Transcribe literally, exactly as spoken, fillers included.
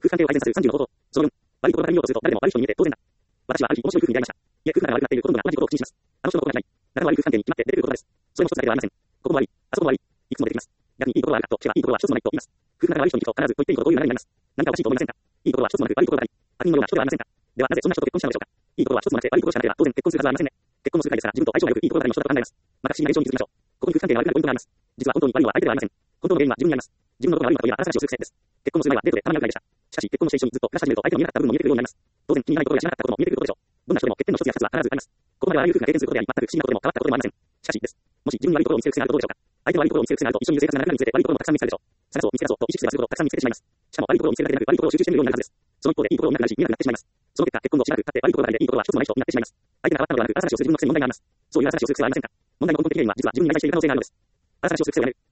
空間性を改善させるさんじゅうの方法。そのよん、悪い心が見ようとすると誰でも悪い人に見えて当然だ。私はある日面白い風に出会いました。いえ、空間が悪くなっている子供が同じことを口にします。あの人の心がない。中の悪い空間点に決まって出てくることです。それも一つだけではありません。ここも悪い、あそこも悪い。いくつも出てきます。逆にいいところはあるかと聞けばいいところは一つもないと言います。空間が悪い人に聞くと必ずと言っていいことという流れになります。何かおかしいと思いませんか？いいところは一つもなく悪いところがあり、悪人のような人ではありませんか？ではなぜそんな人と結婚したのでしょうか？いいところは一つもなくて悪いところしかなければ当然結婚するはずはありませんね。結婚もする会ですから自分と相性が良くいいところがある人だと考えます。また不思議な現象に気づきましょう。ここに空間点が悪くなるポイントがあります。実は本当に悪いのは相手ではありません。本当の原因は自分にあります。自分のことが悪いのかといえば話をする癖です。結婚もする前はデートでたまらないくらいでした。しかし結婚もして一緒にずっと暮らし始めると相手の見えなかった部分も見えてくるようになります。当然気にならないことや知らなかったことも見えてくることでしょう。どんな人でも欠点の一つや二つは必ずあります。ここまではあらゆる夫婦が経験することであり、全く不思議なことでも変わったことでもありません。しかしです。もし自分に悪いところを見せる癖があるとどうでしょうか。相手の悪いところを見せる癖があると一緒にいる生活が長くなるにつれて悪いところもたくさん見つかるでしょう。探そう見つけ出そうと意識すればするほどたくさん見つけてしまいます。しかも悪いところを見せるだけでなく悪いところを集中してみるようになるはずです。その一方でいいところを見なくなるし見えなくなってしまいます。その結果結婚後しばらく経って悪いところがありでいいところは一つもない人になってしまいます。相手が変わったのではなく、あらさしをする自分の癖に問題があります。そういうあらさしをする癖はありませんか？問題の根本的原因は実は自分に内在している可能性があるのです。あらさしをする癖をやめる。